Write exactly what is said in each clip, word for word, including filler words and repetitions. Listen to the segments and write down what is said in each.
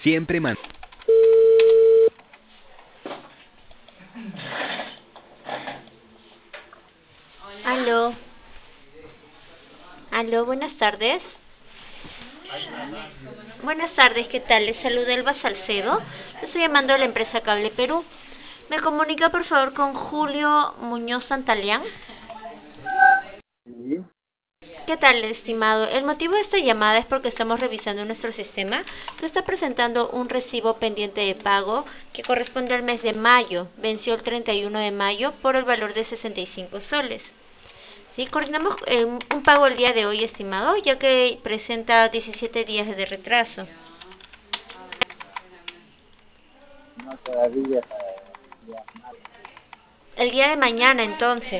Siempre man... Aló. Aló, buenas tardes. Buenas tardes, ¿qué tal? Les saluda Elba Salcedo. Estoy llamando a la empresa Cable Perú. ¿Me comunica por favor con Julio Muñoz Santaleán? Sí, ¿Qué tal, estimado? El motivo de esta llamada es porque estamos revisando nuestro sistema que está presentando un recibo pendiente de pago que corresponde al mes de mayo. Venció el treinta y uno de mayo por el valor de sesenta y cinco soles. Sí, coordinamos eh, un pago el día de hoy, estimado, ya que presenta diecisiete días de retraso. no todavía para ya mal. El día de mañana, entonces.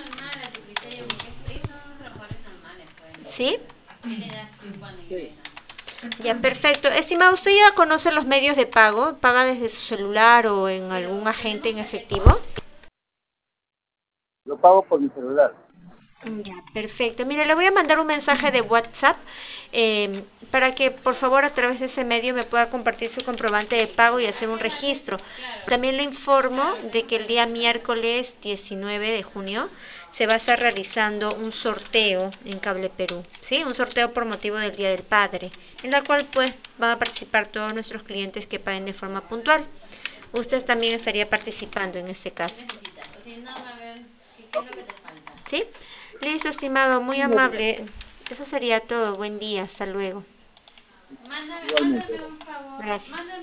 ¿Sí? Sí, Ya, perfecto. Estimado, ¿usted ya conoce los medios de pago? ¿Paga desde su celular o en algún agente en efectivo? lo pago por mi celular. Ya, perfecto. Mire, le voy a mandar un mensaje de WhatsApp eh, para que por favor a través de ese medio me pueda compartir su comprobante de pago y hacer un registro. También le informo de que el día miércoles diecinueve de junio se va a estar realizando un sorteo en Cable Perú, ¿sí? Un sorteo por motivo del Día del Padre, en la cual pues van a participar todos nuestros clientes que paguen de forma puntual. Usted también estaría participando en este caso. ¿Sí? Listo, estimado, muy amable. Eso sería todo. Buen día, hasta luego. Igualmente. Gracias.